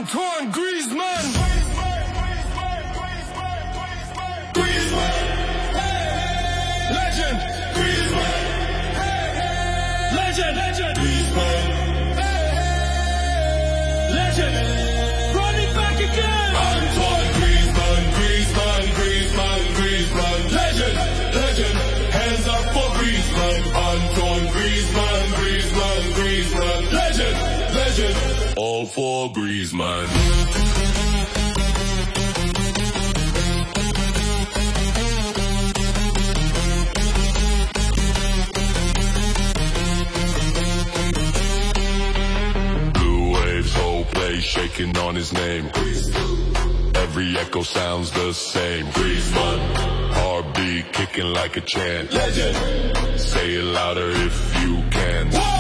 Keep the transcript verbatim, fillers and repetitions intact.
Antoine Griezmann. Griezmann. Legend. Griezmann. Legend. Legend. Griezmann. Legend. Run it back again. Antoine Griezmann. Griezmann. Griezmann. Griezmann. Legend. Legend. Hands up for Griezmann. Antoine Griezmann. Griezmann. Griezmann. Legend. Legend. All for Griezmann. Shaking on his name. Every echo sounds the same. Griezmann. Heartbeat kicking like a chant. Legend. Say it louder if you can.